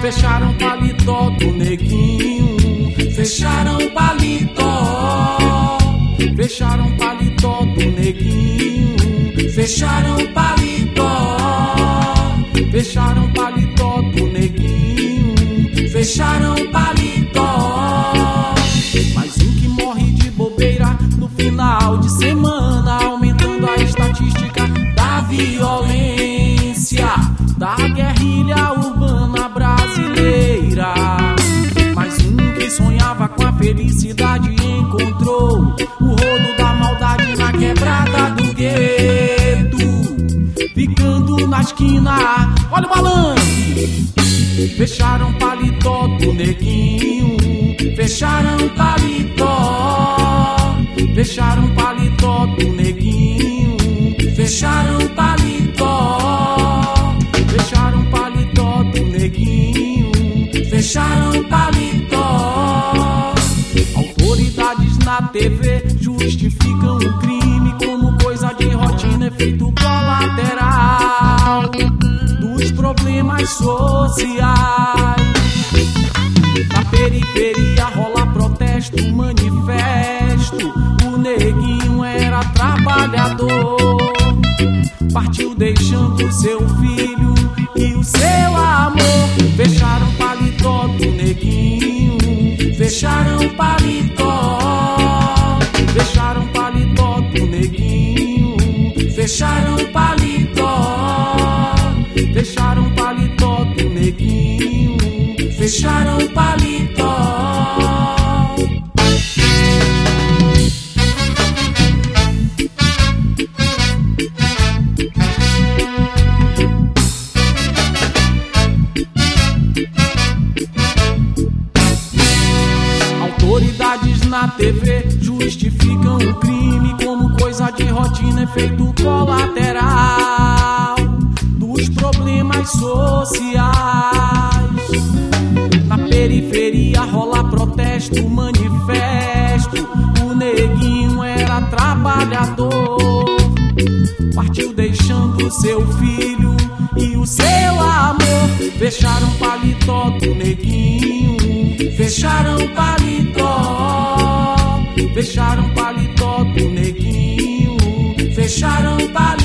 fecharam paletó do neguinho, fecharam paletó, fecharam paletó do neguinho, fecharam paletó, fecharam paletó do neguinho, fecharam paletó. Mais um que morre de bobeira no final de semana, aumentando a estatística da violência, da guerrilha urbana brasileira. Mais um que sonhava com a felicidade encontrou o rodo da maldade na quebrada do gueto, ficando na esquina. Olha o balanço! Fecharam paletó do neguinho, fecharam paletó, fecharam paletó do neguinho, fecharam paletó, fecharam paletó do neguinho, fecharam paletó. Autoridades na TV justificam o crime como coisa de rotina, efeito colateral dos problemas sociais. Na periferia rola protesto, manifesto. O neguinho era trabalhador, partiu deixando seu filho e o seu amor. Fecharam paletó do neguinho, fecharam paletó, fecharam paletó do neguinho, fecharam paletó, fecharam paletó do neguinho, fecharam paletó. Autoridades na TV justificam o crime como coisa de rotina, efeito colateral dos problemas sociais. Na periferia rola protesto, manifesto. O neguinho era trabalhador, partiu deixando seu filho e o seu amor. Fecharam paletó do neguinho, fecharam paletó, fecharam paletó do neguinho, fecharam paletó.